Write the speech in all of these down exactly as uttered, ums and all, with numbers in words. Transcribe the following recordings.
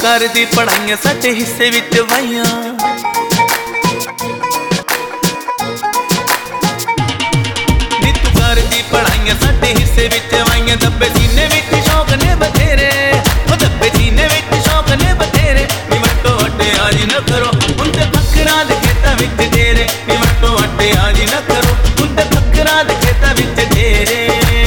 करदी पढ़ाइयां साडे हिस्से विच वाइयां। नी तू करदी पढ़ाइयां साडे हिस्से विच वाइयां। दब्बे सीने विच शौक ने बथेरे, ओ दब्बे सीने विच शौक ने बथेरे। नी वट्टो वट्टे आज न करो हुण ते फकरां दे खेतां विच डेरे। नी वट्टो वट्टे आज न करो हुण ते फकरां दे खेतां विच डेरे।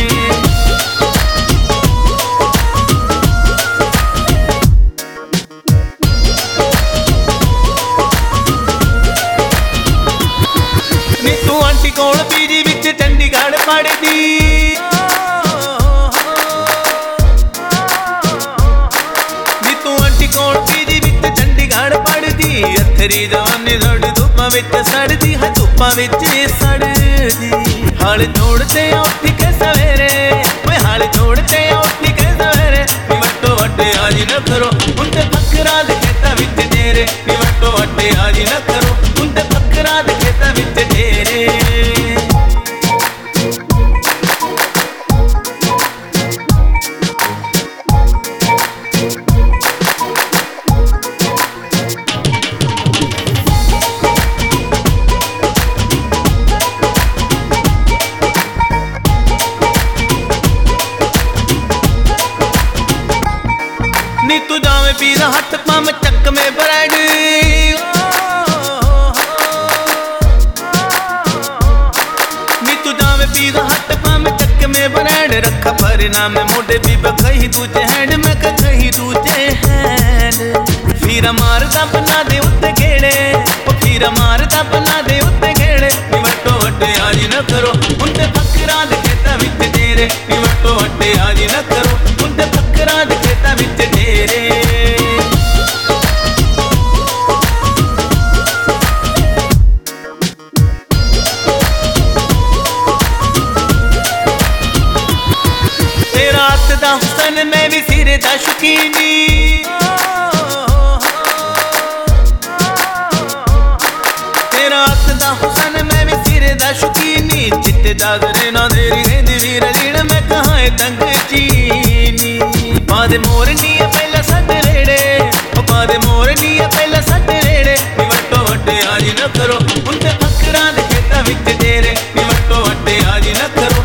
कोल पीजी विच चंडीगढ़ पढ़दी, नी तू आंटी कोल पीजी विच चंडीगढ़ पढ़दी। अथरी जवानी साडी धुप्पां विच सड़दी है, धुप्पां विच सड़दी। हाल छोड़ते उठ के सवेरे, ओए हाल छोड़ते उठ के सवेरे। नी वट्टो वट्टे आज न करो हुण ते फकरां दे खेतां विच डेरे। नी वट्टो वट्टे आज न करो हुण ते फकरां दे खेतां विच डेरे। नी तू जावे पीर हट पाम चक में ब्रेड, नी तू जावे पीर हट पाम चक में ब्रेड। रखा परिणाम मोटे भी कहीं दूजे हैंड में कहीं दूजे हैंड। फिर मारदा बना दे उत्ते घेड़े, ओ फिर मारदा बना दे उत्ते घेड़े। नी वट्टो वट्टे आज न करो हुण ते फकरां दे खेतां विच डेरे। नी वट्टो वट्टे आज न करो हुण ते फकरां दे खेतां विच डेरे। रात दा हुसन मैं भी सिरे दा शौकीनी, रात दा हुसन मैं भी सिरे दा शौकीनी। चिट्टे दादरे ना देरी रेंदी वीर लीड़ मैं कहाँ है तंग चीनी। पादे मोरनी है पहला सट रेड़े, ओ पादे मोरनी है पहला सट रेड़े। नी वट्टो वट्टे आज न करो हुण ते फकरां दे खेतां विच डेरे। नी वट्टो वट्टे आज न करो